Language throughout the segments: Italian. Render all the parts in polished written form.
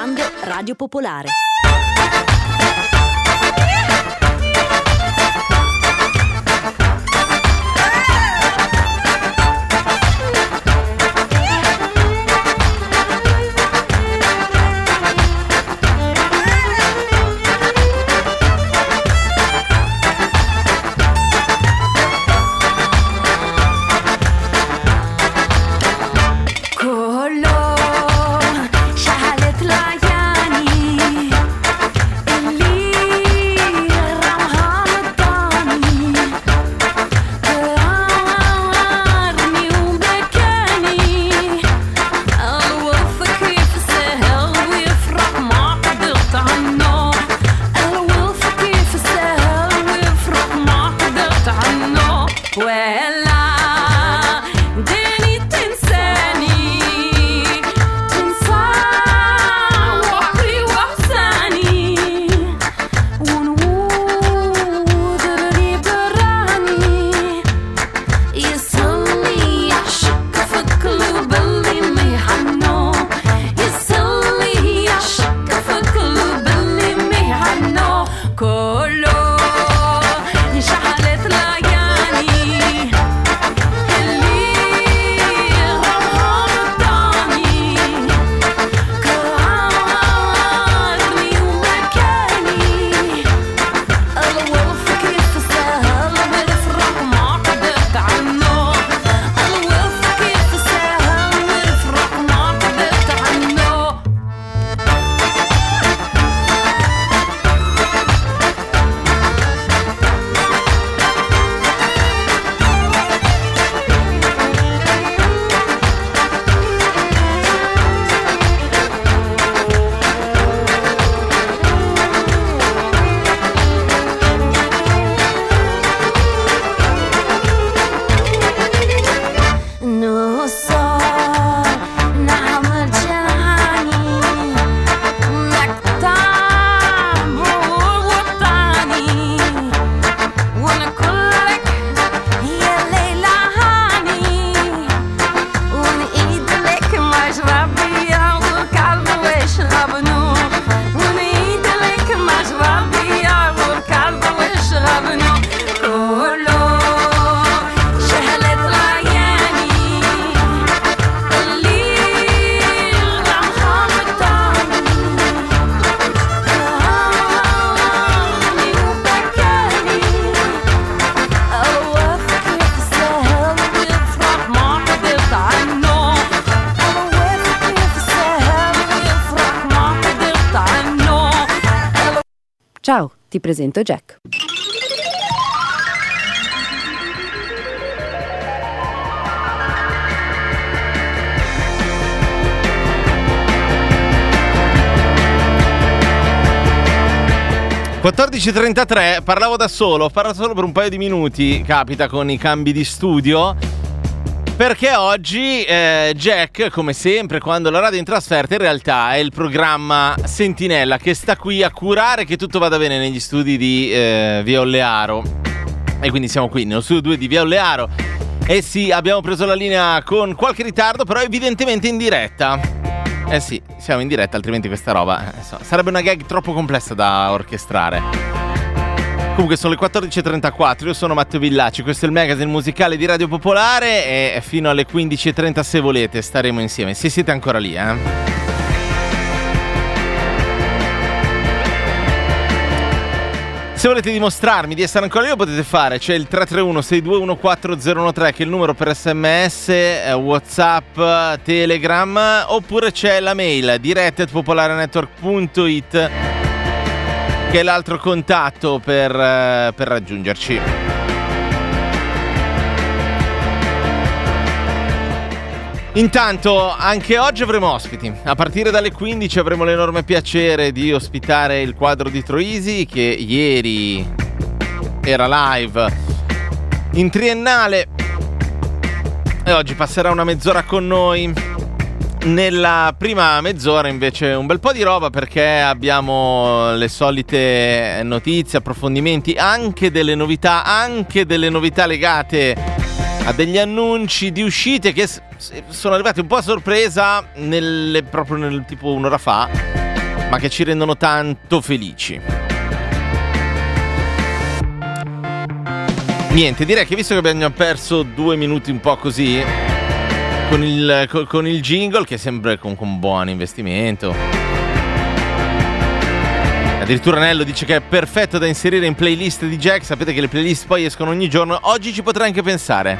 ascoltando Radio Popolare. Ciao, ti presento Jack. (14:33), parlavo da solo, parlo solo per un paio di minuti, capita con i cambi di studio, perché oggi Jack, come sempre, quando la radio è in trasferta, in realtà è il programma Sentinella che sta qui a curare che tutto vada bene negli studi di Via Ollearo. E quindi siamo qui nello studio 2 di Via Ollearo. E sì, abbiamo preso la linea con qualche ritardo, però evidentemente in diretta. Eh sì, siamo in diretta, altrimenti questa roba sarebbe una gag troppo complessa da orchestrare. Comunque sono le 14:34, io sono Matteo Villaci, questo è il magazine musicale di Radio Popolare e fino alle 15:30, se volete, staremo insieme, se siete ancora lì, Se volete dimostrarmi di essere ancora lì lo potete fare, c'è il 331-6214013 che è il numero per SMS, WhatsApp, Telegram, oppure c'è la mail diretta@popolarenetwork.it che è l'altro contatto per raggiungerci. Intanto anche oggi avremo ospiti. A partire dalle 15 avremo l'enorme piacere di ospitare il Quadro di Troisi, che ieri era live in Triennale e oggi passerà una mezz'ora con noi. Nella prima mezz'ora invece un bel po' di roba, perché abbiamo le solite notizie, approfondimenti, anche delle novità legate a degli annunci di uscite che sono arrivati un po' a sorpresa proprio nel tipo un'ora fa. ma che ci rendono tanto felici. Niente, direi che visto che abbiamo perso 2 minuti un po' così con il jingle, che è sempre comunque un buon investimento. Addirittura Nello dice che è perfetto da inserire in playlist di Jack. Sapete che le playlist poi escono ogni giorno. Oggi ci potrei anche pensare.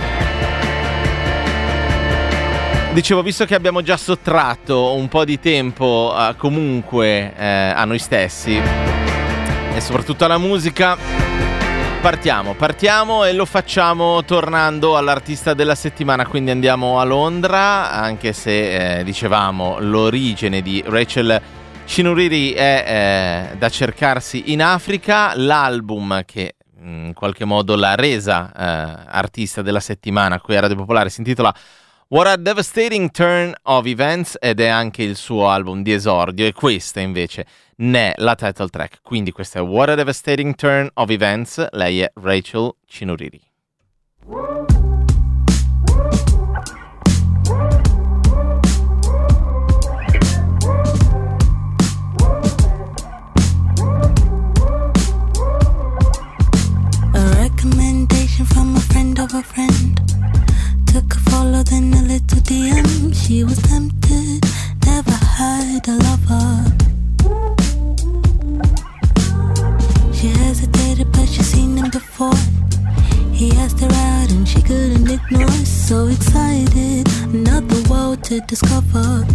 Dicevo, visto che abbiamo già sottratto un po' di tempo comunque a noi stessi e soprattutto alla musica, Partiamo e lo facciamo tornando all'artista della settimana, quindi andiamo a Londra, anche se dicevamo l'origine di Rachel Chinouriri è da cercarsi in Africa. L'album che in qualche modo l'ha resa artista della settimana qui a Radio Popolare si intitola What a Devastating Turn of Events ed è anche il suo album di esordio, e questa invece ne è la title track. Quindi questa è What a Devastating Turn of Events, lei è Rachel Chinouriri. A recommendation from a friend of a friend. Took a follow, then a little DM. She was tempted, never had a lover. She hesitated, but she's seen him before. He asked her out and she couldn't ignore. So excited, another world to discover.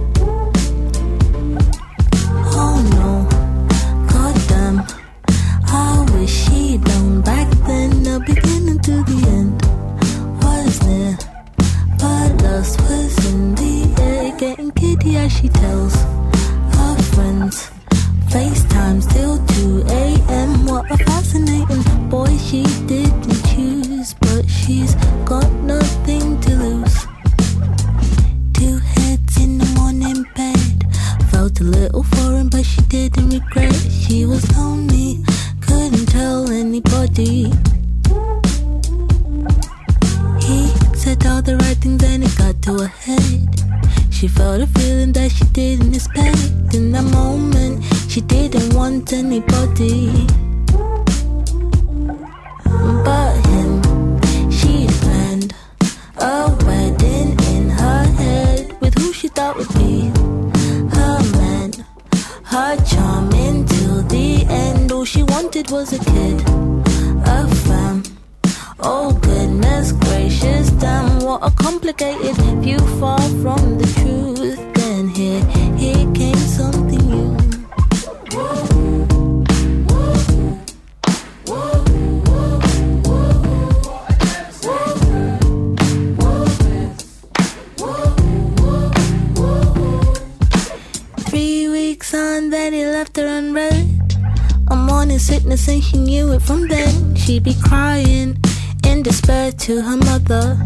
Oh no, goddamn, I wish she'd known back then. The beginning to the end was near, but lust was in the air. Getting giddy as she tells her friends. FaceTime still 2 a.m. What a fascinating boy she didn't choose, but she's got nothing to lose. 2 heads in the morning bed. Felt a little foreign, but she didn't regret. She was lonely, couldn't tell anybody. He said all the right things and it got to her head. She felt a feeling that she didn't expect. In that moment, she didn't want anybody but him. She planned a wedding in her head with who she thought would be her man, her charm until the end. All she wanted was a kid, a fam. Oh goodness gracious, damn, what a complicated view, far from the truth. Then here came something new. On, then he left her unread. A morning sickness and she knew it from then. She'd be crying in despair to her mother.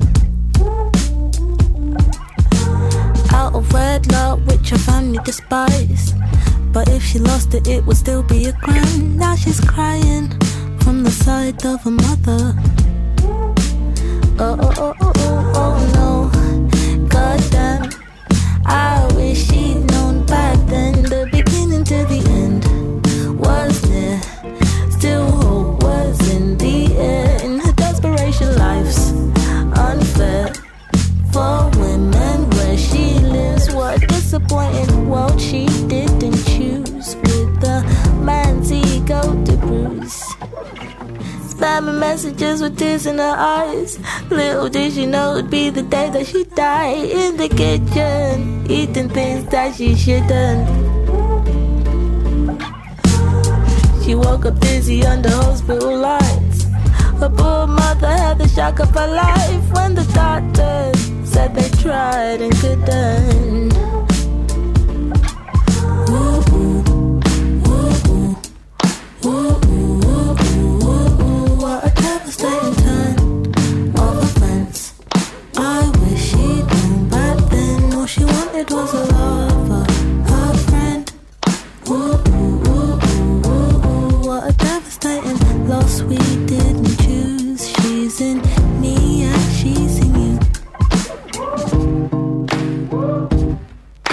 Out of wedlock, which her family despised. But if she lost it, it would still be a crime. Now she's crying from the side of her mother. Oh no, goddamn, I wish she'd known back then. The beginning to the end was near. Still hope was in the air. In her desperation, life's unfair for women where she lives. What a disappointing world she didn't choose, with the man's ego to bruise. Spamming messages with tears in her eyes. Little did she know it'd be the day that she'd die. In the kitchen, eating things that she shouldn't. She woke up dizzy under hospital lights. Her poor mother had the shock of her life when the doctors said they tried and couldn't. Ooh, ooh, ooh, ooh, ooh, ooh, ooh, ooh. What a devastating turn of events. I wish she'd known back then. All she wanted was a lover, a friend. Ooh, ooh, ooh, ooh, ooh, ooh. What a devastating loss we didn't choose. She's in me and she's in you.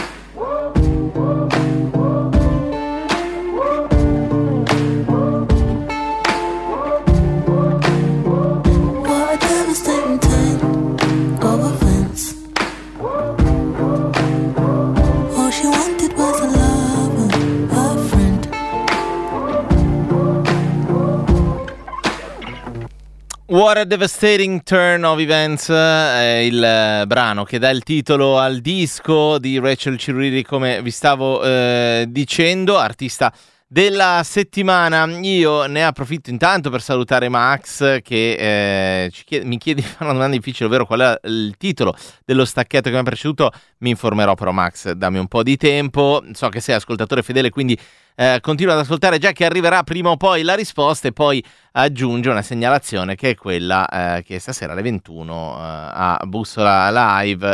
What a Devastating Turn of Events è il brano che dà il titolo al disco di Rachel Chiruri, come vi stavo dicendo, artista della settimana. Io ne approfitto intanto per salutare Max che mi chiede di fare una domanda difficile, ovvero qual è il titolo dello stacchetto che mi ha preceduto. Mi informerò, però Max, dammi un po' di tempo, so che sei ascoltatore fedele, quindi continua ad ascoltare, già che arriverà prima o poi la risposta, e poi aggiunge una segnalazione che è quella che stasera alle 21 a Bussola Live,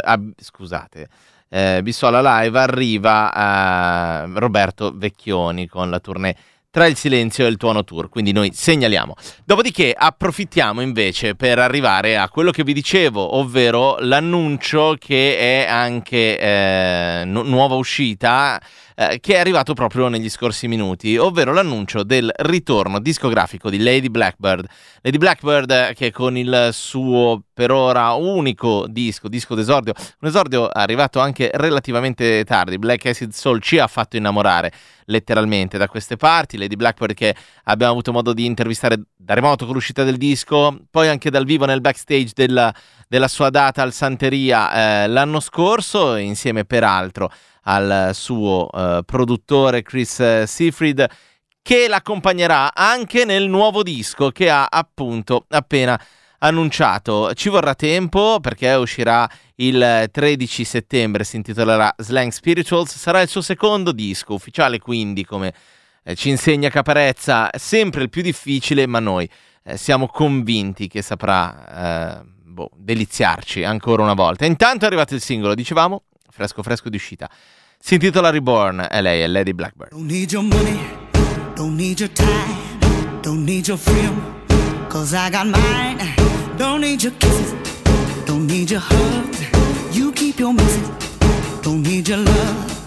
Bissola Live arriva Roberto Vecchioni con la tournée Tra il silenzio e il tuono tour, quindi noi segnaliamo. Dopodiché approfittiamo invece per arrivare a quello che vi dicevo, ovvero l'annuncio che è anche nuova uscita, che è arrivato proprio negli scorsi minuti, ovvero l'annuncio del ritorno discografico di Lady Blackbird. Lady Blackbird che con il suo per ora unico disco d'esordio, un esordio arrivato anche relativamente tardi, Black Acid Soul, ci ha fatto innamorare letteralmente da queste parti. Lady Blackbird che abbiamo avuto modo di intervistare da remoto con l'uscita del disco, poi anche dal vivo nel backstage della sua data al Santeria l'anno scorso, insieme peraltro al suo produttore Chris Seafried, che l'accompagnerà anche nel nuovo disco che ha appunto appena annunciato. Ci vorrà tempo perché uscirà il 13 settembre, si intitolerà Slang Spirituals, sarà il suo secondo disco ufficiale, quindi come ci insegna Caparezza, sempre il più difficile, ma noi siamo convinti che saprà deliziarci ancora una volta. Intanto è arrivato il singolo, dicevamo, fresco di uscita, si intitola Reborn e lei è Lady Blackbird. Don't need your money, don't need your time, don't need your freedom, cause I got mine. Don't need your kisses, don't need your hugs, you keep your misses, don't need your love.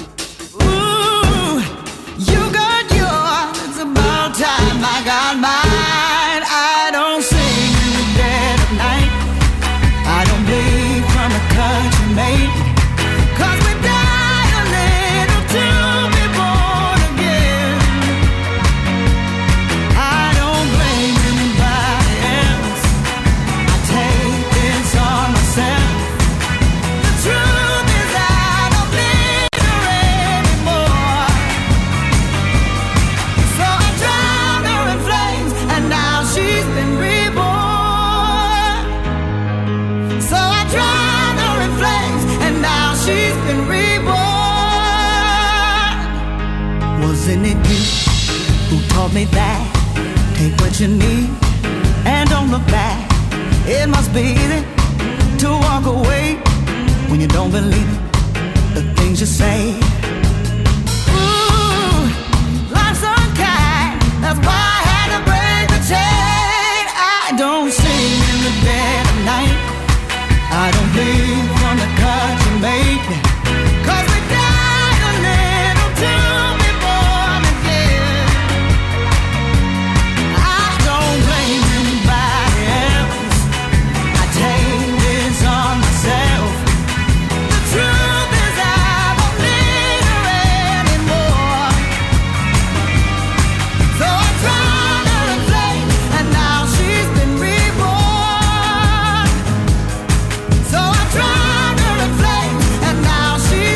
Ooh, you got yours, it's about time I got mine. I don't sing in the dead of night, I don't bleed from the cut you made, cause we die a little to be born again. I don't blame anybody else, I take this on myself. The truth is I don't need her anymore. So I drowned her in flames and now she's been reborn. So I drowned her in flames and now she's been reborn. Wasn't it you who taught me that? Take what you need and don't look back. It must be easy to walk away when you don't believe the things you say. Ooh, life's unkind, that's why I had to break the chain. I don't sing in the dead of night, I don't bleed from the cut you made, cause we died a little to be born again. I don't blame anybody else, I take this on myself. The truth is I don't need her anymore. So I drowned her in flames and now she's been reborn. So I drowned her in flames and now she's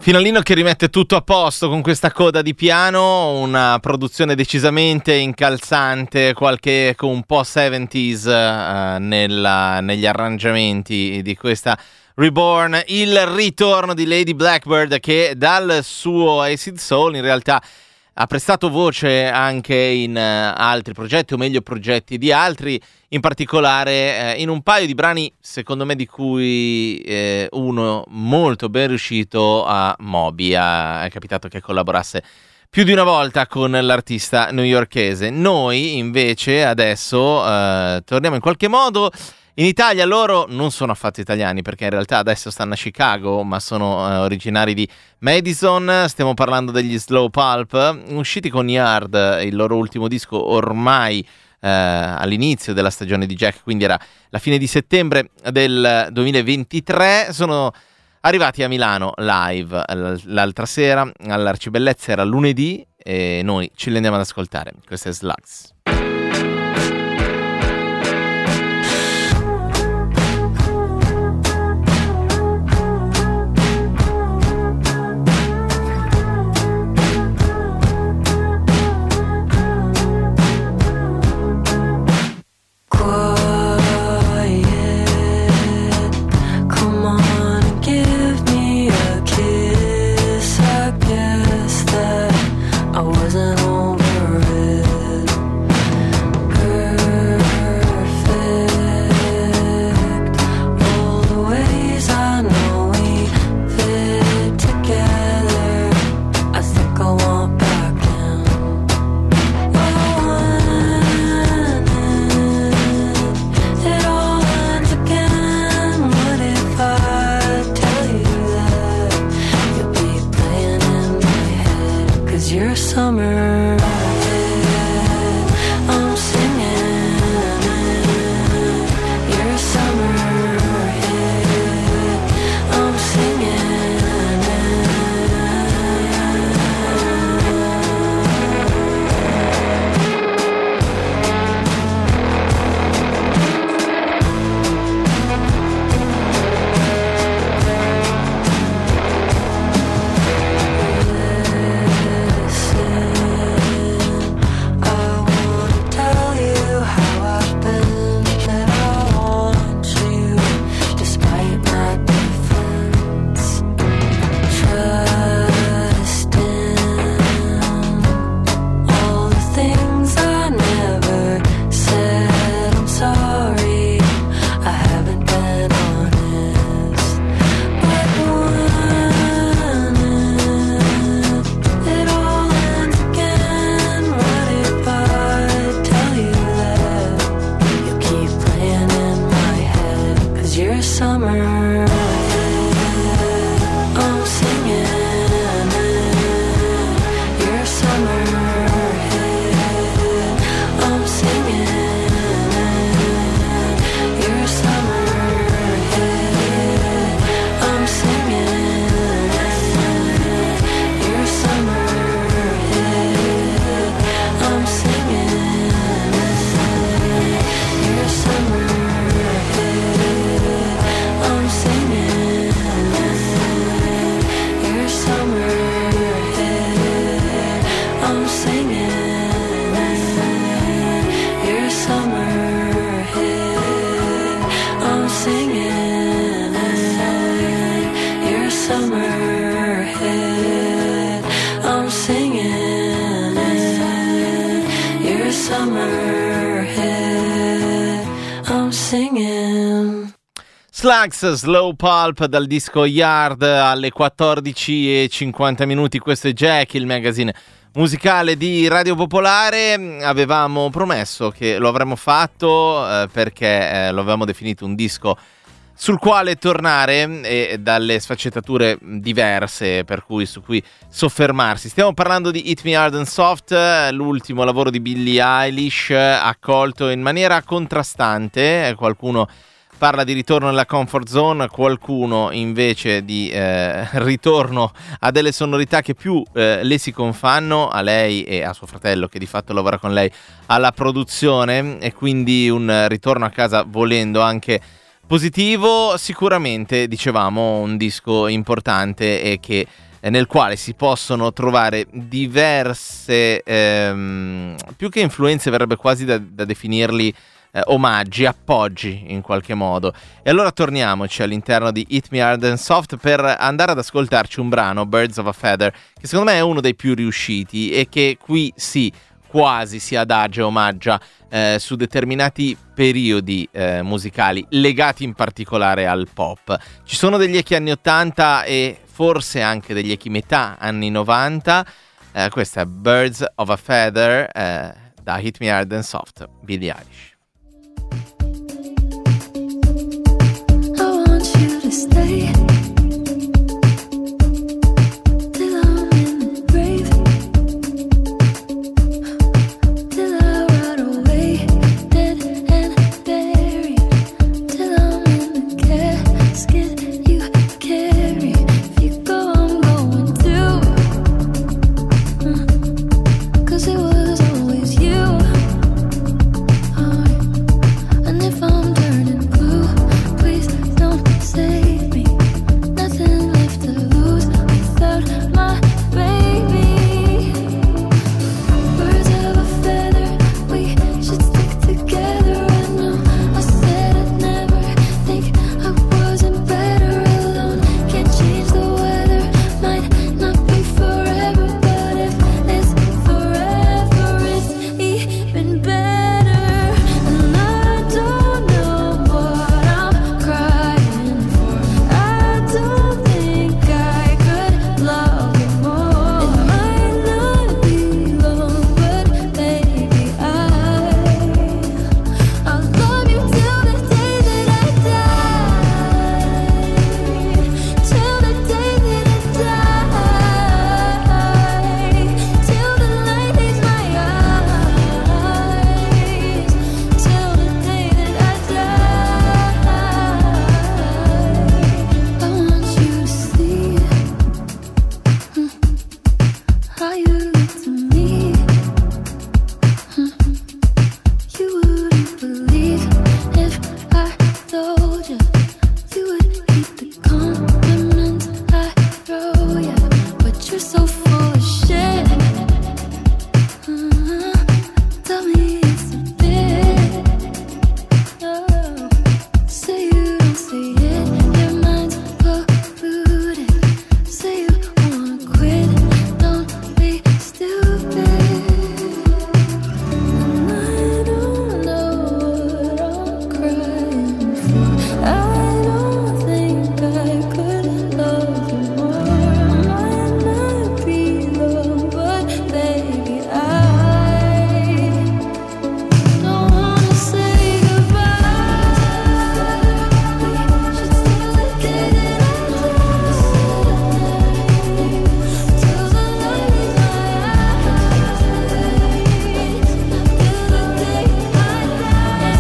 Finalino che rimette tutto a posto con questa coda di piano, una produzione decisamente incalzante, qualche eco un po' 70s negli arrangiamenti di questa Reborn, il ritorno di Lady Blackbird che dal suo Acid Soul in realtà ha prestato voce anche in altri progetti, o meglio progetti di altri, in particolare in un paio di brani secondo me di cui uno molto ben riuscito a Moby. È capitato che collaborasse più di una volta con l'artista newyorkese. Noi invece adesso torniamo in qualche modo in Italia. Loro non sono affatto italiani perché in realtà adesso stanno a Chicago, ma sono originari di Madison. Stiamo parlando degli Slow Pulp, usciti con Yard, il loro ultimo disco ormai all'inizio della stagione di Jack, quindi era la fine di settembre del 2023. Sono arrivati a Milano live l'altra sera, all'Arcibellezza era lunedì e noi ce li andiamo ad ascoltare. Questo è Slugs. Slugs, Slow Pulp dal disco Yard alle 14:50. Questo è Jack, il magazine musicale di Radio Popolare. Avevamo promesso che lo avremmo fatto perché lo avevamo definito un disco sul quale tornare e dalle sfaccettature diverse su cui soffermarsi. Stiamo parlando di Hit Me Hard and Soft, l'ultimo lavoro di Billie Eilish, accolto in maniera contrastante. Qualcuno parla di ritorno nella comfort zone, qualcuno invece di ritorno a delle sonorità che più le si confanno, a lei e a suo fratello che di fatto lavora con lei alla produzione, e quindi un ritorno a casa volendo anche positivo. Sicuramente, dicevamo, un disco importante e che nel quale si possono trovare diverse, più che influenze verrebbe quasi da definirli omaggi, appoggi in qualche modo. E allora torniamoci all'interno di Hit Me Hard and Soft per andare ad ascoltarci un brano, Birds of a Feather, che secondo me è uno dei più riusciti e che qui sì, quasi si adagia, omaggia su determinati periodi musicali legati in particolare al pop. Ci sono degli echi anni 80 e forse anche degli echi metà anni 90. Questa è Birds of a Feather da Hit Me Hard and Soft, Billie Eilish. Stay till I'm in the grave, till I rot away, dead and buried, till I'm in the casket you carry. If you go, I'm going too, 'cause it was always you. And if I'm turning blue, please don't save me. Nothing left to lose without my baby. Birds of a feather, we should stick together. I know I said I'd never think I wasn't better alone. Can't change the weather, might not be forever, but if it's forever, it's even better. And I don't know what I'm crying for. I don't think I could love you more. It might not be long, but baby, I'll love you till the day that I die. Till the day that I die. Till the light leaves my eyes. Till the day that I die. I want you to see how you look to me. You wouldn't believe if I told you. You would hate the compliments I throw ya, but you're so full of shit. Tell me it's a bit. Say you don't see it, your mind's polluted. Say you wanna quit, don't be stupid. And I don't know what I'm crying for. I don't think I could love you more. Might not be long, but baby, I don't wanna say goodbye. We should still together till the light is my eyes. Till the day I die.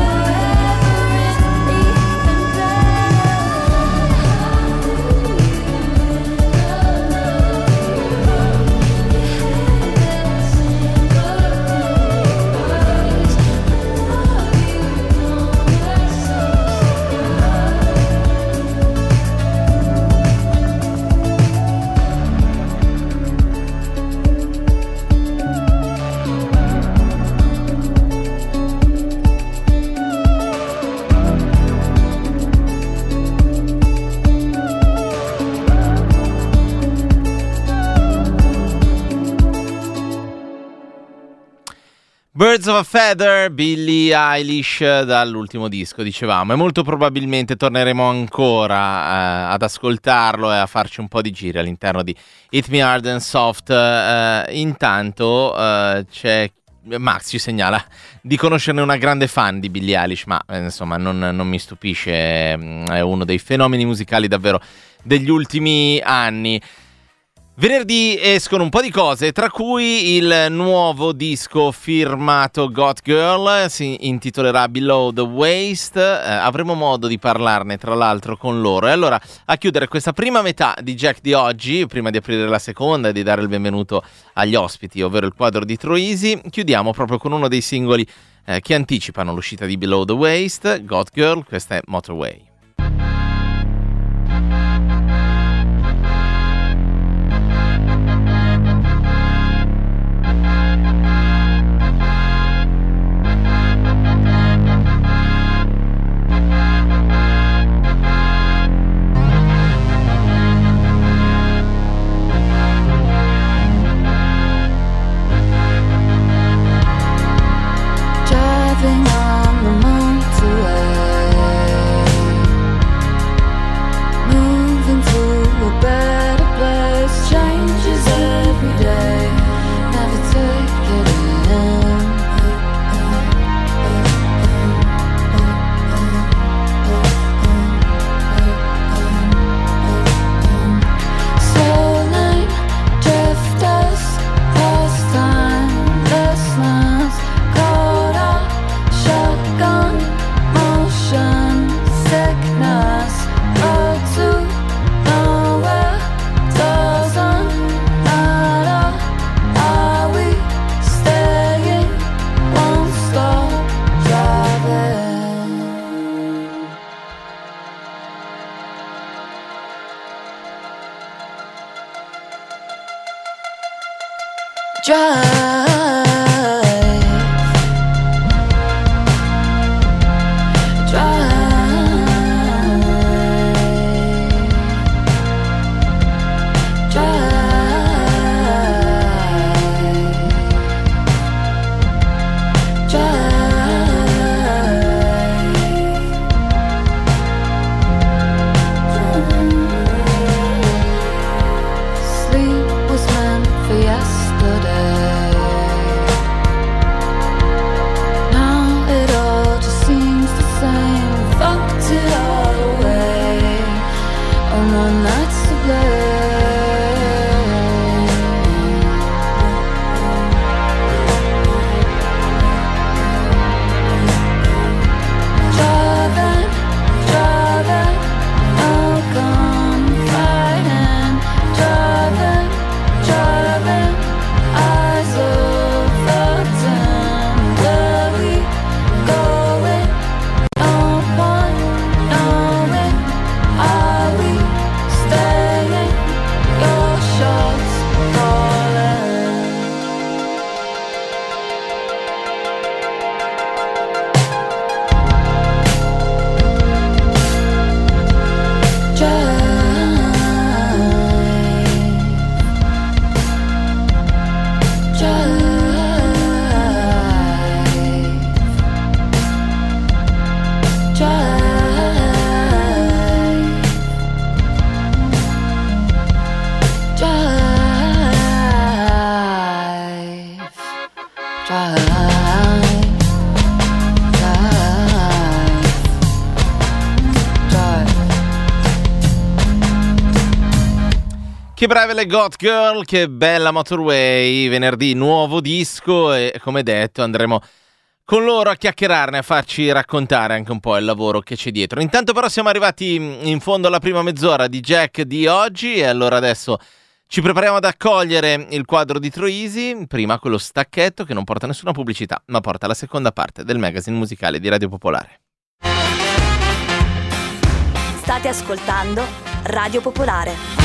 Birds of a Feather, Billie Eilish dall'ultimo disco, dicevamo, e molto probabilmente torneremo ancora ad ascoltarlo e a farci un po' di giri all'interno di Hit Me Hard and Soft. Intanto c'è Max ci segnala di conoscerne una grande fan di Billie Eilish, ma insomma non mi stupisce, è uno dei fenomeni musicali davvero degli ultimi anni. Venerdì escono un po' di cose, tra cui il nuovo disco firmato Got Girl, si intitolerà Below the Waist, avremo modo di parlarne tra l'altro con loro. E allora, a chiudere questa prima metà di Jack di oggi, prima di aprire la seconda e di dare il benvenuto agli ospiti, ovvero il quadro di Troisi, chiudiamo proprio con uno dei singoli che anticipano l'uscita di Below the Waist, Got Girl, questa è Motorway. Che brave le Got Girl, che bella Motorway, venerdì nuovo disco e come detto andremo con loro a chiacchierarne, a farci raccontare anche un po' il lavoro che c'è dietro. Intanto però siamo arrivati in fondo alla prima mezz'ora di Jack di oggi e allora adesso ci prepariamo ad accogliere il quadro di Troisi, prima quello stacchetto che non porta nessuna pubblicità ma porta la seconda parte del magazine musicale di Radio Popolare. State ascoltando Radio Popolare.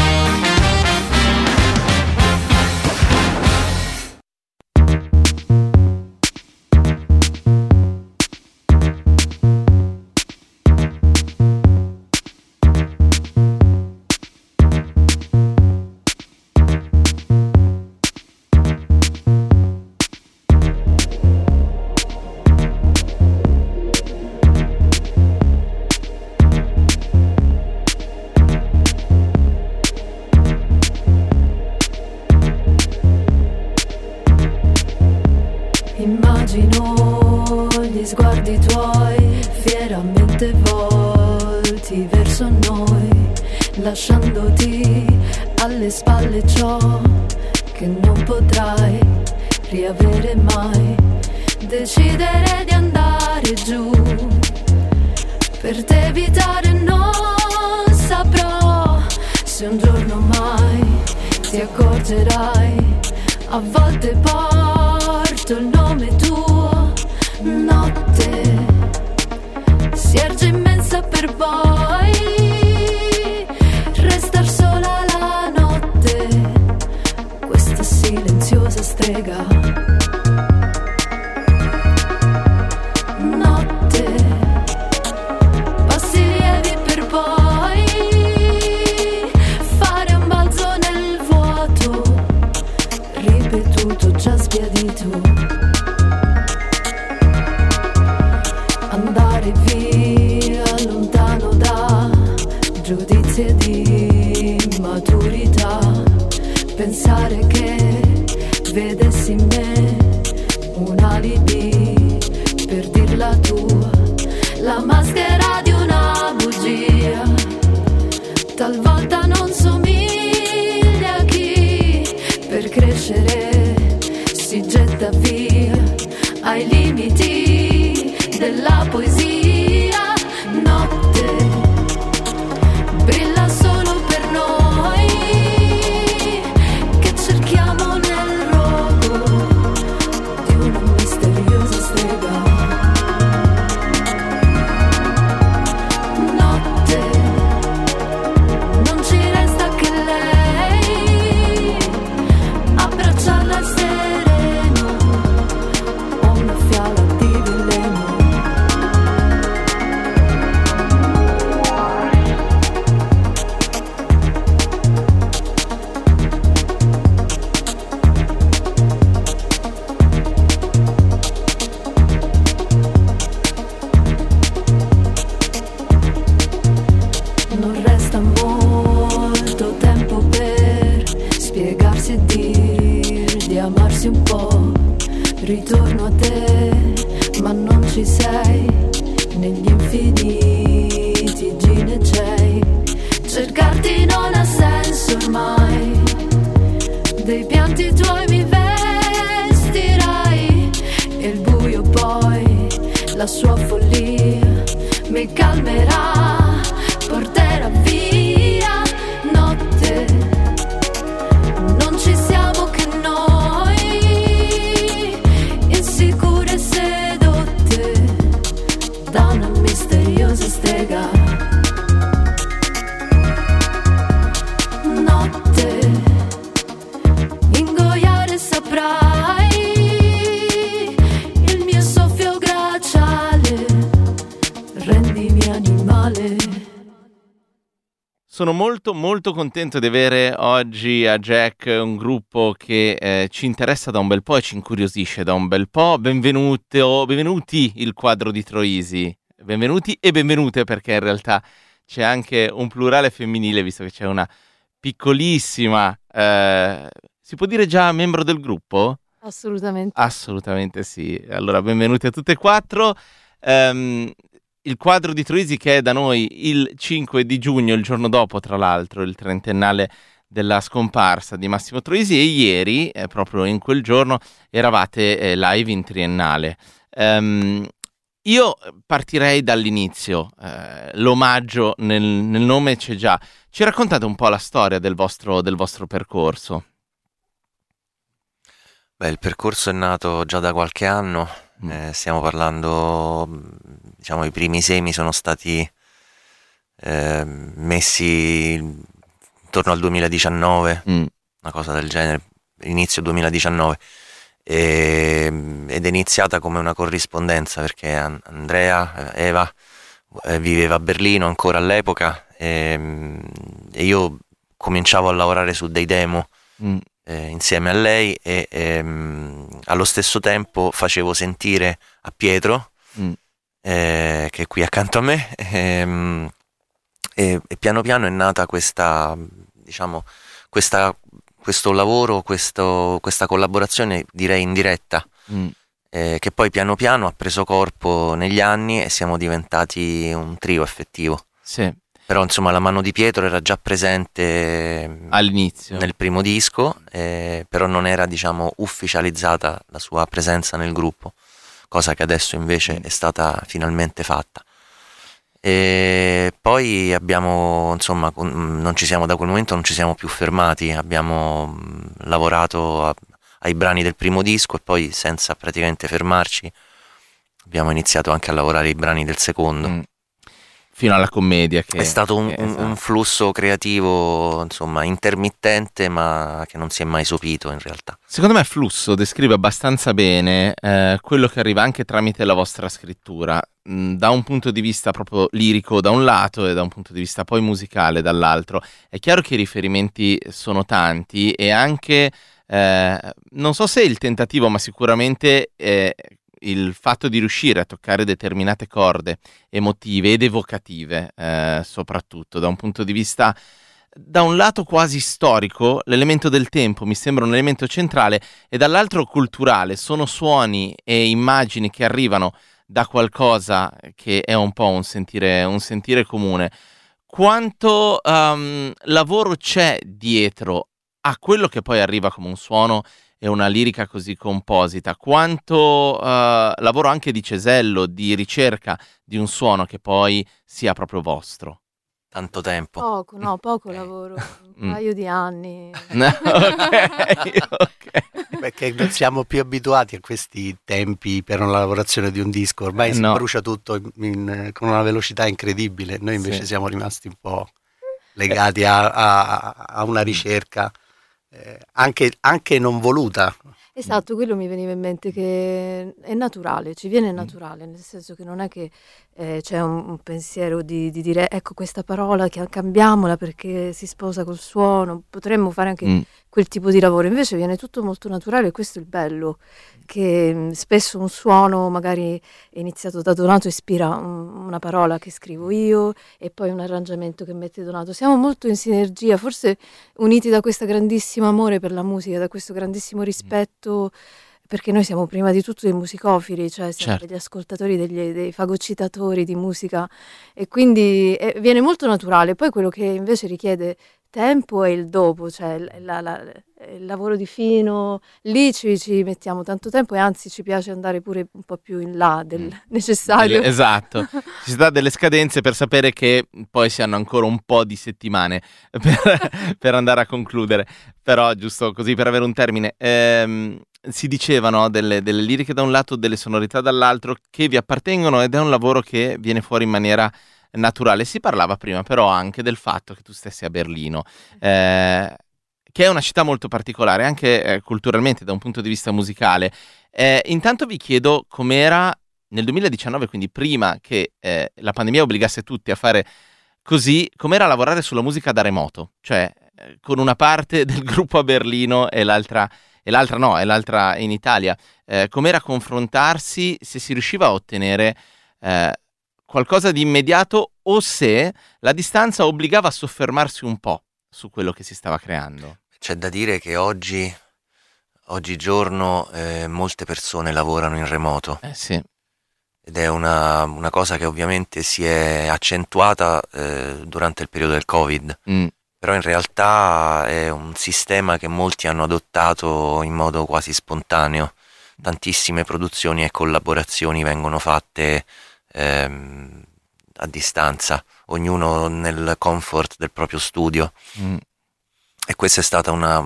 Immagino gli sguardi tuoi fieramente volti verso noi, lasciandoti alle spalle ciò che non potrai riavere mai. Decidere di andare giù per te evitare non saprò se un giorno mai ti accorgerai. A volte porto il nome tuo, notte si erge immensa per poi restar sola la notte, questa silenziosa strega. Notte, passi lievi per poi fare un balzo nel vuoto, ripetuto, già sbiadito. Andare via lontano da giudizi e di maturità, pensare che vedessi in me un alibi per dirla tua, la maschera di una bugia, talvolta non somiglia a chi per crescere si getta via ai limiti della poesia. Notte brilla solo per noi che cerchiamo nel rogo di una misteriosa strega. Notte, non ci resta che lei, abbracciarla e fermarsi un po'. Ritorno a te, ma non ci sei, negli infiniti ginecei. Cercarti non ha senso ormai, dei pianti tuoi mi vestirai, e il buio poi, la sua follia, mi calmerà, porterà via notte. Non ci siamo che noi, insicure e sedotte da una misteriosa stega. Notte, ingoiare saprai il mio soffio glaciale, rendimi animale. Sono molto molto contento di avere oggi a Jack un gruppo che ci interessa da un bel po' e ci incuriosisce da un bel po'. Benvenuti il quadro di Troisi. Benvenuti e benvenute, perché in realtà c'è anche un plurale femminile, visto che c'è una piccolissima, si può dire già membro del gruppo? Assolutamente. Assolutamente sì. Allora, benvenuti a tutte e quattro. Il quadro di Troisi, che è da noi il 5 di giugno, il giorno dopo, tra l'altro, il trentennale della scomparsa di Massimo Troisi, e ieri, proprio in quel giorno, eravate live in Triennale. Io partirei dall'inizio, l'omaggio nel nome c'è già. Ci raccontate un po' la storia del vostro percorso? Beh, il percorso è nato già da qualche anno, stiamo parlando, diciamo, i primi semi sono stati messi intorno al 2019, una cosa del genere, inizio 2019, ed è iniziata come una corrispondenza, perché Andrea, Eva, viveva a Berlino ancora all'epoca, e io cominciavo a lavorare su dei demo insieme a lei, e allo stesso tempo facevo sentire a Pietro, che è qui accanto a me, e piano piano è nata questa, diciamo, questo lavoro, questa collaborazione, direi indiretta, che poi piano piano ha preso corpo negli anni e siamo diventati un trio effettivo. Sì. Però insomma la mano di Pietro era già presente all'inizio nel primo disco, però non era, diciamo, ufficializzata la sua presenza nel gruppo, cosa che adesso invece è stata finalmente fatta. E poi abbiamo, insomma, da quel momento non ci siamo più fermati, abbiamo lavorato ai brani del primo disco e poi, senza praticamente fermarci, abbiamo iniziato anche a lavorare ai brani del secondo. Fino alla commedia, che è stato esatto, un flusso creativo, insomma, intermittente, ma che non si è mai sopito in realtà. Secondo me Flusso descrive abbastanza bene quello che arriva anche tramite la vostra scrittura, da un punto di vista proprio lirico da un lato e da un punto di vista poi musicale dall'altro. È chiaro che i riferimenti sono tanti, e anche non so se il tentativo, ma sicuramente il fatto di riuscire a toccare determinate corde emotive ed evocative, soprattutto da un punto di vista, da un lato quasi storico, l'elemento del tempo mi sembra un elemento centrale, e dall'altro culturale. Sono suoni e immagini che arrivano da qualcosa che è un po' un sentire comune. Quanto lavoro c'è dietro a quello che poi arriva come un suono e una lirica così composita? Quanto lavoro anche di cesello, di ricerca di un suono che poi sia proprio vostro? Tanto tempo. Poco lavoro, un paio di anni. Ok. Perché non siamo più abituati a questi tempi per una lavorazione di un disco, ormai si brucia tutto con una velocità incredibile. Noi invece siamo rimasti un po' legati a una ricerca anche non voluta. Esatto, quello mi veniva in mente, che è naturale, ci viene naturale, nel senso che non è che c'è un pensiero di dire ecco questa parola cambiamola perché si sposa col suono, potremmo fare anche quel tipo di lavoro, invece viene tutto molto naturale, e questo è il bello, che spesso un suono magari è iniziato da Donato ispira una parola che scrivo io e poi un arrangiamento che mette Donato, siamo molto in sinergia, forse uniti da questo grandissimo amore per la musica, da questo grandissimo rispetto, perché noi siamo prima di tutto dei musicofili, cioè siamo degli ascoltatori, dei fagocitatori di musica, e quindi viene molto naturale. Poi quello che invece richiede tempo è il dopo, cioè il lavoro di fino, lì ci mettiamo tanto tempo, e anzi ci piace andare pure un po' più in là del necessario. Esatto, ci si dà delle scadenze per sapere che poi si hanno ancora un po' di settimane per andare a concludere, però giusto così per avere un termine. Si dicevano delle liriche da un lato, delle sonorità dall'altro che vi appartengono, ed è un lavoro che viene fuori in maniera naturale. Si parlava prima però anche del fatto che tu stessi a Berlino, che è una città molto particolare anche culturalmente da un punto di vista musicale. Intanto vi chiedo com'era nel 2019, quindi prima che la pandemia obbligasse tutti a fare così, com'era lavorare sulla musica da remoto, cioè con una parte del gruppo a Berlino e l'altra in Italia. Com'era confrontarsi, se si riusciva a ottenere qualcosa di immediato, o se la distanza obbligava a soffermarsi un po' su quello che si stava creando. C'è da dire che oggigiorno molte persone lavorano in remoto. Sì. Ed è una cosa che ovviamente si è accentuata durante il periodo del Covid. Però in realtà è un sistema che molti hanno adottato in modo quasi spontaneo. Tantissime produzioni e collaborazioni vengono fatte a distanza, ognuno nel comfort del proprio studio. E questa è stata una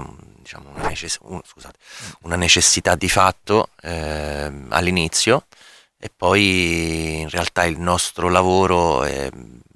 necessità di fatto all'inizio, e poi in realtà il nostro lavoro è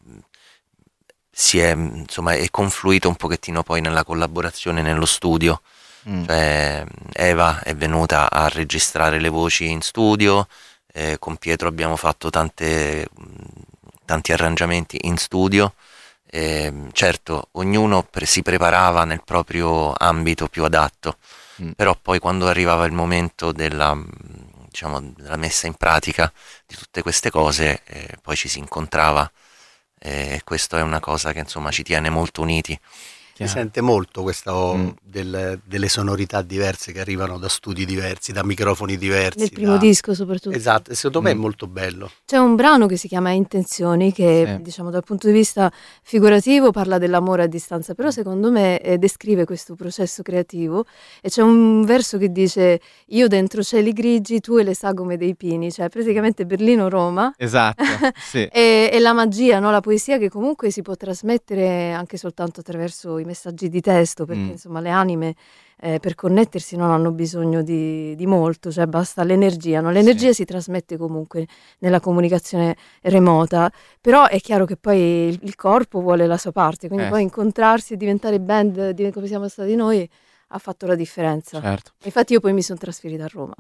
confluito un pochettino poi nella collaborazione nello studio. Cioè, Eva è venuta a registrare le voci in studio, con Pietro abbiamo fatto tanti arrangiamenti in studio. Certo, ognuno si preparava nel proprio ambito più adatto, però poi quando arrivava il momento della messa in pratica di tutte queste cose, poi ci si incontrava. E questo è una cosa che insomma ci tiene molto uniti. Si sente molto questo delle sonorità diverse che arrivano da studi diversi, da microfoni diversi. Nel primo disco soprattutto. Esatto, e secondo me è molto bello. C'è un brano che si chiama Intenzioni che diciamo dal punto di vista figurativo parla dell'amore a distanza, però secondo me descrive questo processo creativo, e c'è un verso che dice io dentro cieli grigi, tu e le sagome dei pini, cioè praticamente Berlino-Roma. Esatto, sì. e la magia, no? La poesia che comunque si può trasmettere anche soltanto attraverso i messaggi di testo, perché insomma le anime per connettersi non hanno bisogno di molto, cioè basta l'energia, no? L'energia si trasmette comunque nella comunicazione remota, però è chiaro che poi il corpo vuole la sua parte, quindi poi incontrarsi e diventare band come siamo stati noi ha fatto la differenza. Certo. Infatti io poi mi sono trasferita a Roma.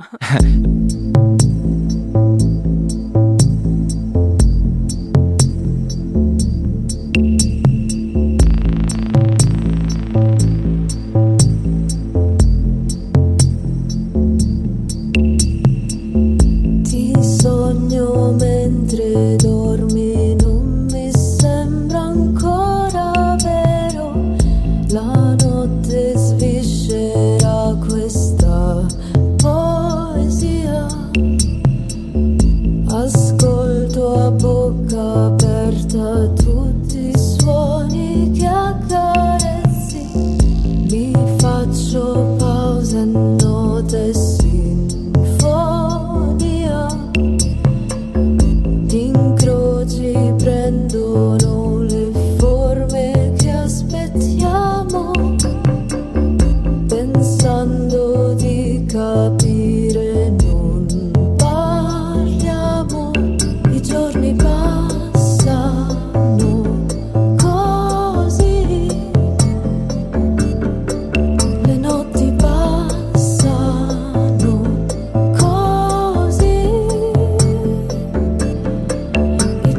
Mentre dormi non mi sembra ancora vero, la notte sviscera questa poesia, ascolto a bocca aperta tutti i suoni che accarezzi, mi faccio pausa e nota e prendono le forme che aspettiamo, pensando di capire non parliamo, i giorni passano così, le notti passano così.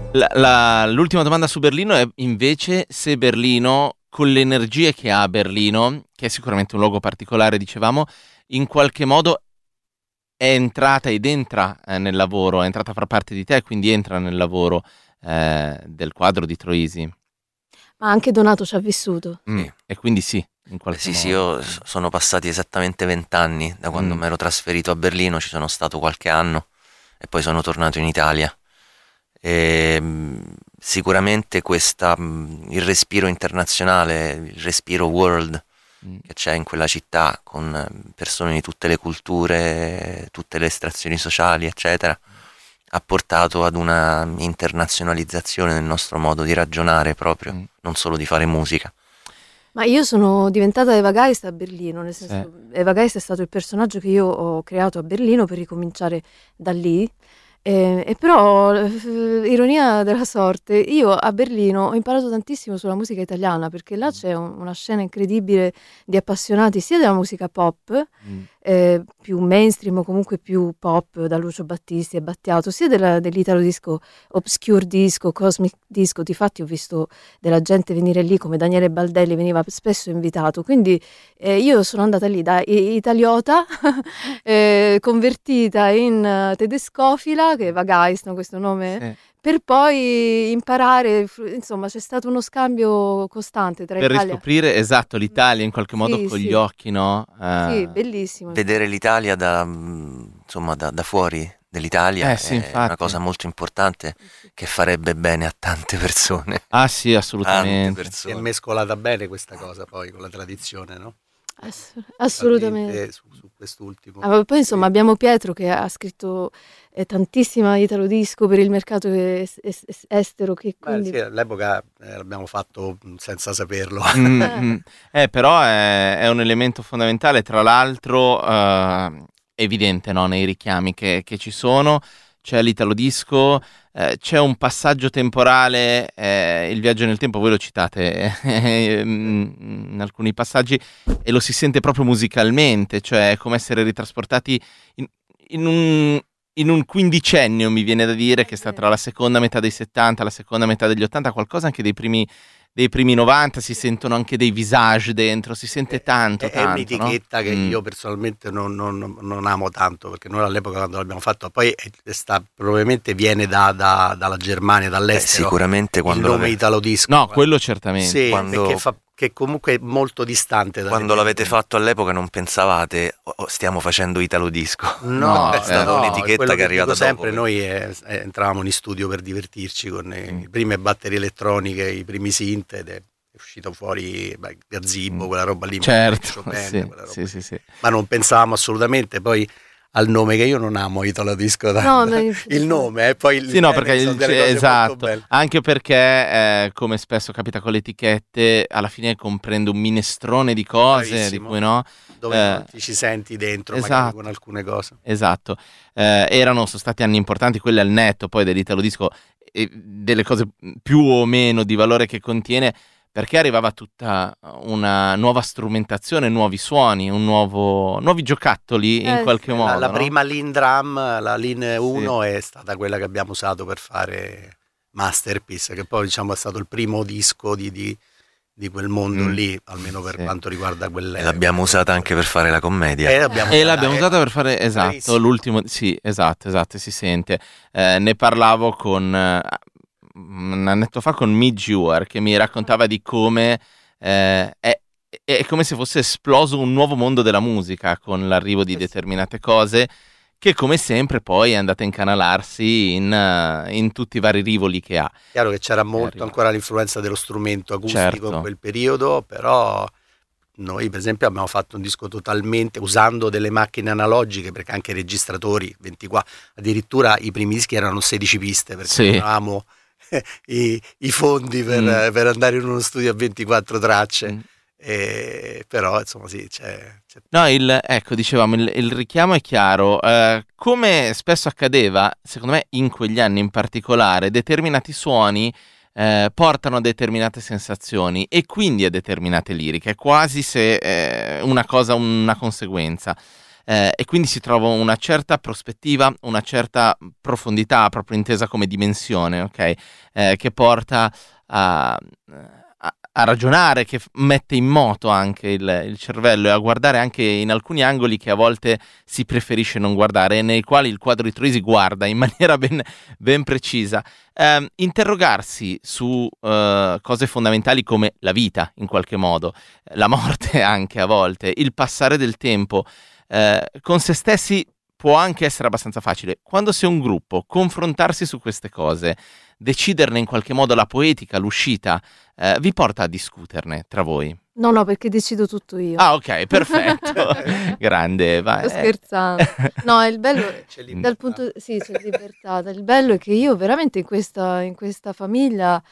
L'ultima domanda su Berlino è invece se Berlino, con le energie che ha Berlino, che è sicuramente un luogo particolare, dicevamo, in qualche modo è entrata ed entra nel lavoro, è entrata a far parte di te, quindi entra nel lavoro del quadro di Troisi. Ma anche Donato ci ha vissuto. E quindi sì, in qualche modo. Sì, io sono passati esattamente 20 anni da quando mi ero trasferito a Berlino, ci sono stato qualche anno e poi sono tornato in Italia. E sicuramente il respiro internazionale, il respiro world che c'è in quella città, con persone di tutte le culture, tutte le estrazioni sociali, eccetera, ha portato ad una internazionalizzazione del nostro modo di ragionare proprio, non solo di fare musica. Ma io sono diventata Eva Geist a Berlino, nel senso, Eva Geist è stato il personaggio che io ho creato a Berlino per ricominciare da lì. E però, ironia della sorte, io a Berlino ho imparato tantissimo sulla musica italiana, perché là c'è una scena incredibile di appassionati sia della musica pop, più mainstream o comunque più pop, da Lucio Battisti e Battiato, sia dell'italo disco, obscure disco, cosmic disco. Difatti ho visto della gente venire lì, come Daniele Baldelli veniva spesso invitato, quindi io sono andata lì da italiota convertita in tedescofila, che Eva Geist, questo nome, per poi imparare, insomma c'è stato uno scambio costante tra per Italia. riscoprire l'Italia in qualche modo con gli occhi, no? Sì, bellissimo. Vedere l'Italia da fuori dell'Italia è una cosa molto importante che farebbe bene a tante persone. Ah sì, assolutamente. Si è mescolata bene questa cosa poi con la tradizione, no? Assolutamente. Su quest'ultimo. Poi insomma abbiamo Pietro che ha scritto tantissima italo disco per il mercato estero, che quindi... Sì, all'epoca l'abbiamo fatto senza saperlo. Però è un elemento fondamentale, tra l'altro evidente, no? Nei richiami che ci sono. C'è l'italo disco, c'è un passaggio temporale, il viaggio nel tempo, voi lo citate in alcuni passaggi e lo si sente proprio musicalmente, cioè è come essere ritrasportati in un quindicennio, mi viene da dire, che sta tra la seconda metà dei 70 e la seconda metà degli 80, qualcosa anche dei primi 90, si sentono anche dei visage dentro, si sente tanto. È un'etichetta, no? Che io personalmente non amo tanto, perché noi all'epoca quando l'abbiamo fatto, poi probabilmente viene dalla Germania, dall'estero. Sicuramente il nome italo disco. No, quello certamente. Sì, che comunque è molto distante. Quando l'avete fatto all'epoca non pensavate stiamo facendo italo disco. No, è stata un'etichetta che è arrivata sempre dopo. Noi entravamo in studio per divertirci con le prime batterie elettroniche, i primi synth, ed è uscito fuori Gazebo, quella roba lì. Certo, sì. Ma non pensavamo assolutamente poi al nome, che io non amo italo disco, il nome, poi perché esatto, anche perché come spesso capita con le etichette, alla fine comprende un minestrone di cose. Bravissimo. Di cui dove non ti ci senti dentro, magari con alcune cose. Esatto, sono stati anni importanti quelli al netto poi dell'italo disco e delle cose più o meno di valore che contiene, perché arrivava tutta una nuova strumentazione, nuovi suoni, nuovi giocattoli in qualche modo. La prima Lean Drum, la Lean 1 è stata quella che abbiamo usato per fare Masterpiece, che poi diciamo è stato il primo disco di quel mondo lì, almeno per quanto riguarda quelle. E l'abbiamo usata anche per fare la commedia. L'abbiamo usata per fare, esatto, l'ultimo, sì, esatto, si sente. Ne parlavo con... un annetto fa con Midge Ure, che mi raccontava di come è come se fosse esploso un nuovo mondo della musica con l'arrivo di determinate cose, che come sempre poi è andata a incanalarsi in tutti i vari rivoli che ha. Chiaro che c'era molto ancora l'influenza dello strumento acustico in quel periodo, però noi per esempio abbiamo fatto un disco totalmente usando delle macchine analogiche, perché anche i registratori 24, addirittura i primi dischi erano 16 piste, perché non avevamo i fondi per andare in uno studio a 24 tracce. Però insomma sì, c'è. No, dicevamo, il richiamo è chiaro. Come spesso accadeva, secondo me in quegli anni in particolare, determinati suoni portano a determinate sensazioni e quindi a determinate liriche, quasi se una cosa una conseguenza. e quindi si trova una certa prospettiva, una certa profondità, proprio intesa come dimensione, ok? Che porta a ragionare, che mette in moto anche il cervello e a guardare anche in alcuni angoli che a volte si preferisce non guardare e nei quali il quadro di Troisi guarda in maniera ben precisa. Interrogarsi su cose fondamentali come la vita, in qualche modo, la morte anche a volte, il passare del tempo, con se stessi può anche essere abbastanza facile. Quando si è un gruppo, confrontarsi su queste cose, deciderne in qualche modo la poetica, l'uscita, vi porta a discuterne tra voi? No, perché decido tutto io. Ah, ok, perfetto. Grande, vai. Sto scherzando. No, il bello C'è dal punto sì, c'è libertà. Il bello è che io veramente in questa famiglia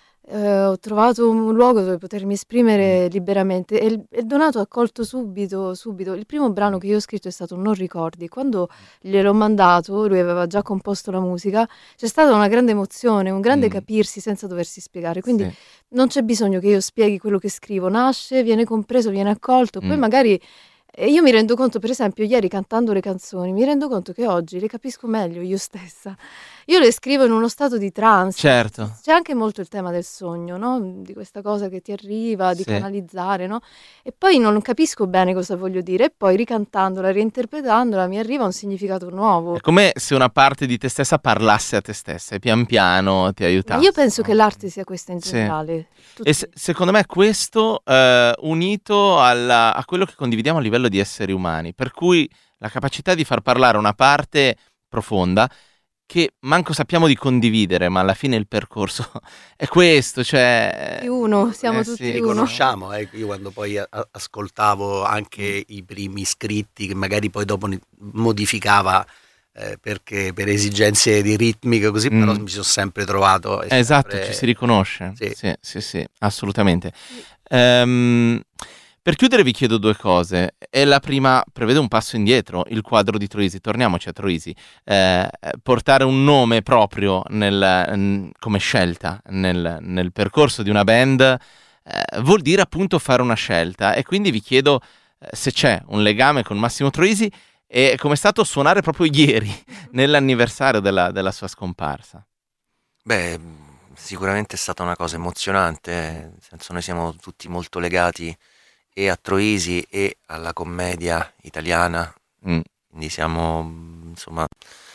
ho trovato un luogo dove potermi esprimere liberamente e Donato ha colto subito. Il primo brano che io ho scritto è stato Non ricordi. Quando gliel'ho mandato, lui aveva già composto la musica, c'è stata una grande emozione, un grande capirsi senza doversi spiegare. Quindi non c'è bisogno che io spieghi quello che scrivo, nasce, viene compreso, viene accolto. Poi magari io mi rendo conto, per esempio, ieri cantando le canzoni, mi rendo conto che oggi le capisco meglio io stessa. Io le scrivo in uno stato di trance. Certo. C'è anche molto il tema del sogno, no? Di questa cosa che ti arriva, di canalizzare, no? E poi non capisco bene cosa voglio dire, e poi ricantandola, reinterpretandola, mi arriva un significato nuovo. È come se una parte di te stessa parlasse a te stessa e pian piano ti aiutasse. Io penso che l'arte sia questa in generale. E secondo me questo unito a quello che condividiamo a livello di esseri umani, per cui la capacità di far parlare una parte profonda che manco sappiamo di condividere, ma alla fine il percorso è questo, cioè uno, siamo tutti li uno. conosciamo, io quando poi ascoltavo anche i primi scritti che magari poi dopo modificava perché per esigenze di ritmica così, però mi sono sempre trovato esatto, ci si riconosce, sì, assolutamente. Per chiudere vi chiedo due cose, e la prima prevede un passo indietro, il quadro di Troisi, torniamoci a Troisi, portare un nome proprio come scelta nel percorso di una band vuol dire appunto fare una scelta, e quindi vi chiedo se c'è un legame con Massimo Troisi e come è stato suonare proprio ieri nell'anniversario della sua scomparsa. Beh, sicuramente è stata una cosa emozionante, nel senso noi siamo tutti molto legati e a Troisi e alla commedia italiana, quindi siamo, insomma,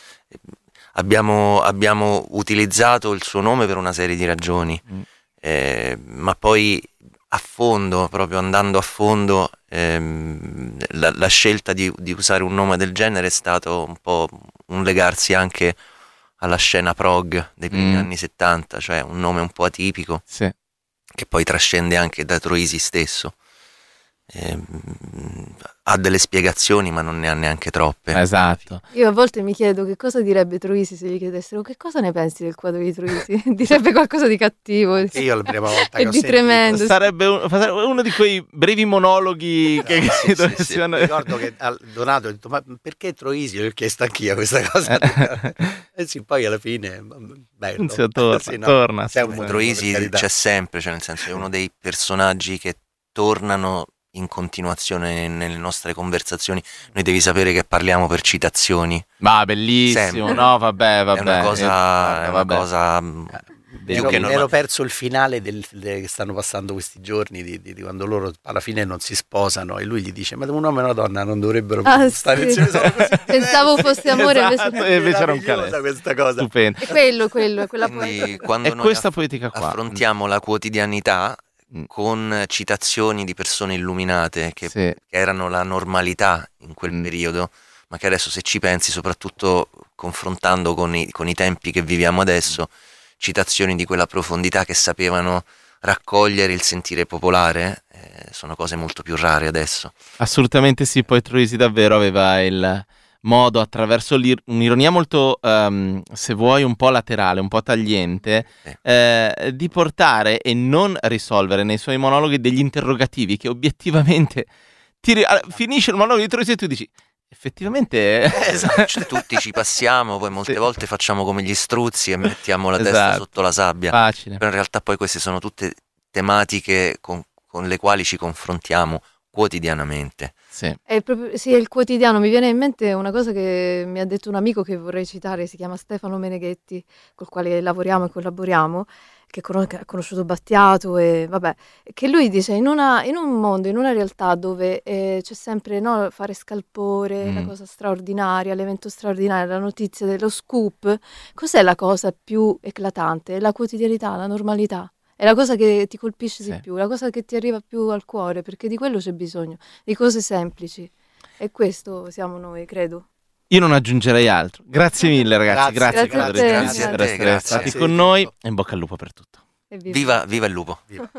abbiamo utilizzato il suo nome per una serie di ragioni, ma poi a fondo, proprio andando a fondo, la scelta di usare un nome del genere è stato un po' un legarsi anche alla scena prog dei primi anni 70, cioè un nome un po' atipico, che poi trascende anche da Troisi stesso. Ha delle spiegazioni, ma non ne ha neanche troppe. Esatto. Io a volte mi chiedo che cosa direbbe Troisi se gli chiedessero che cosa ne pensi del quadro di Troisi. Direbbe qualcosa di cattivo. Io la prima volta che e ho di tremendo. Sarebbe uno di quei brevi monologhi che sì. Ricordo che Donato ha detto: ma perché Troisi? L'ho chiesto anch'io questa cosa. E sì, poi alla fine bello. Torna. Troisi c'è sempre, cioè nel senso è uno dei personaggi che tornano in continuazione nelle nostre conversazioni. Noi devi sapere che parliamo per citazioni. Ma bellissimo, sempre. No, vabbè. È una cosa ero perso il finale che stanno passando questi giorni di quando loro alla fine non si sposano e lui gli dice: ma un uomo e una donna non dovrebbero stare insieme. Pensavo fosse amore, invece era un calcio. Questa cosa stupendo. È quella poetica. Quando noi questa poetica qua affrontiamo la quotidianità con citazioni di persone illuminate che erano la normalità in quel periodo, ma che adesso, se ci pensi, soprattutto confrontando con i tempi che viviamo adesso, citazioni di quella profondità che sapevano raccogliere il sentire popolare, sono cose molto più rare adesso. Assolutamente sì. Poi Troisi davvero aveva il modo, attraverso un'ironia molto, se vuoi, un po' laterale, un po' tagliente, di portare e non risolvere nei suoi monologhi degli interrogativi che obiettivamente finisce il monologo di Troisi e tu dici: effettivamente esatto, cioè, tutti ci passiamo, poi molte volte facciamo come gli struzzi e mettiamo la testa sotto la sabbia. Facile. Però in realtà poi queste sono tutte tematiche con le quali ci confrontiamo quotidianamente. Sì. È proprio, sì, è il quotidiano. Mi viene in mente una cosa che mi ha detto un amico che vorrei citare, si chiama Stefano Meneghetti, col quale lavoriamo e collaboriamo, che ha conosciuto Battiato e vabbè, che lui dice in un mondo, in una realtà dove c'è sempre fare scalpore, la cosa straordinaria, l'evento straordinario, la notizia dello scoop, cos'è la cosa più eclatante? È la quotidianità, la normalità. È la cosa che ti colpisce di più, la cosa che ti arriva più al cuore, perché di quello c'è bisogno, di cose semplici. E questo siamo noi, credo. Io non aggiungerei altro. Grazie mille ragazzi, grazie per essere stati con noi e in bocca al lupo per tutto. Viva il lupo. Viva.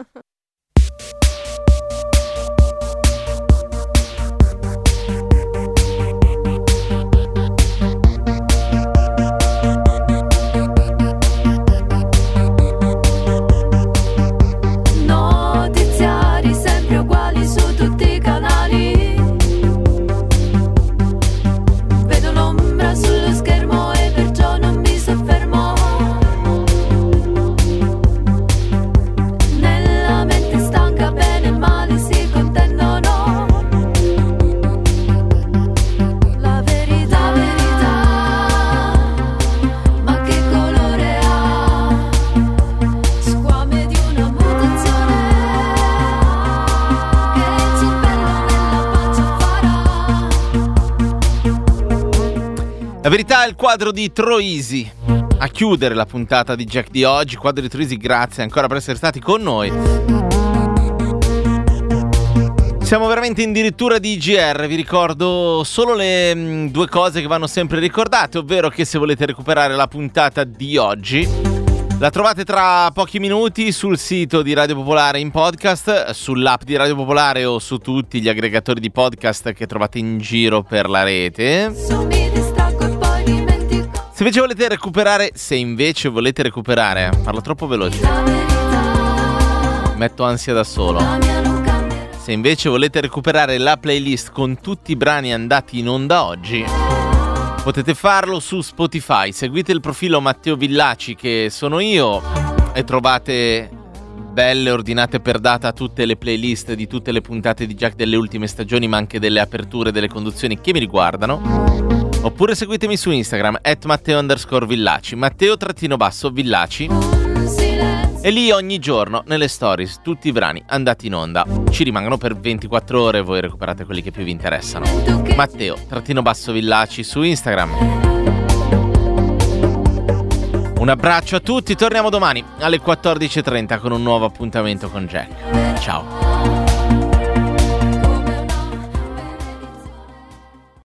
Notiziari sempre uguali su tutti i canali. Vedo l'ombra sullo schermo e perciò non mi soffermo. Nella mente stanca bene e male si contendono. La verità, ma che colore ha? Squame di una mutazione che il cervello nella pancia farà. La verità è il quadro di Troisi. A chiudere la puntata di Jack di oggi, quadro di Troisi, grazie ancora per essere stati con noi. Siamo veramente addirittura di IGR, vi ricordo solo le due cose che vanno sempre ricordate, ovvero che se volete recuperare la puntata di oggi la trovate tra pochi minuti sul sito di Radio Popolare in podcast, sull'app di Radio Popolare o su tutti gli aggregatori di podcast che trovate in giro per la rete. Mi distraggo e poi dimentico. Se invece volete recuperare, parlo troppo veloce, La verità, metto ansia da solo. la mia non cambierà. Se invece volete recuperare la playlist con tutti i brani andati in onda oggi, potete farlo su Spotify. Seguite il profilo Matteo Villaci, che sono io, e trovate belle ordinate per data tutte le playlist di tutte le puntate di Jack delle ultime stagioni, ma anche delle aperture, delle conduzioni che mi riguardano. Oppure seguitemi su Instagram @Matteo_Villaci, Matteo_Villaci, Un silenzio e lì ogni giorno nelle stories tutti i brani andati in onda. Ci rimangono per 24 ore, voi recuperate quelli che più vi interessano. Matteo_Villaci su Instagram. Un abbraccio a tutti, torniamo domani alle 14:30 con un nuovo appuntamento con Jack. Ciao.